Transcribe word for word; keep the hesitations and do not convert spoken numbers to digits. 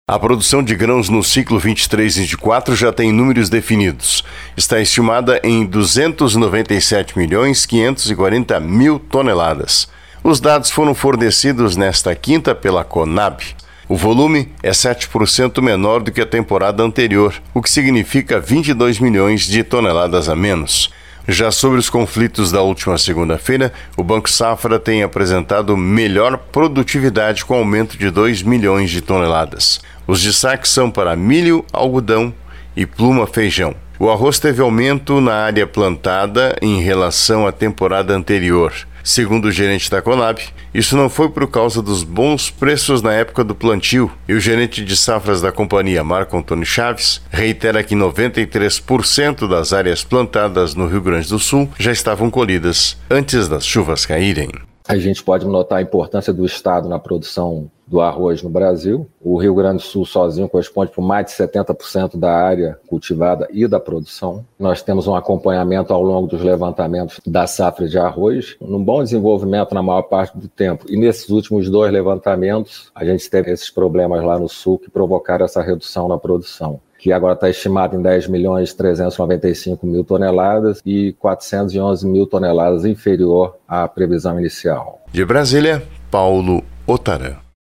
A produção de grãos no ciclo vinte e três vinte e quatro já tem números definidos. Está estimada em duzentos e noventa e sete milhões quinhentos e quarenta mil toneladas. Os dados foram fornecidos nesta quinta pela Conab. O volume é sete por cento menor do que a temporada anterior, o que significa vinte e dois milhões de toneladas a menos. Já sobre os conflitos da última segunda-feira, o Banco Safra tem apresentado melhor produtividade com aumento de dois milhões de toneladas. Os destaques são para milho, algodão e pluma-feijão. O arroz teve aumento na área plantada em relação à temporada anterior. Segundo o gerente da Conab, isso não foi por causa dos bons preços na época do plantio, e o gerente de safras da companhia, Marco Antônio Chaves, reitera que noventa e três por cento das áreas plantadas no Rio Grande do Sul já estavam colhidas antes das chuvas caírem. A gente pode notar a importância do Estado na produção do arroz no Brasil. O Rio Grande do Sul sozinho corresponde por mais de setenta por cento da área cultivada e da produção. Nós temos um acompanhamento ao longo dos levantamentos da safra de arroz, num bom desenvolvimento na maior parte do tempo. E nesses últimos dois levantamentos, a gente teve esses problemas lá no Sul que provocaram essa redução na produção, que agora está estimado em dez milhões trezentos e noventa e cinco mil toneladas e quatrocentos e onze mil toneladas inferior à previsão inicial. De Brasília, Paulo Otarã.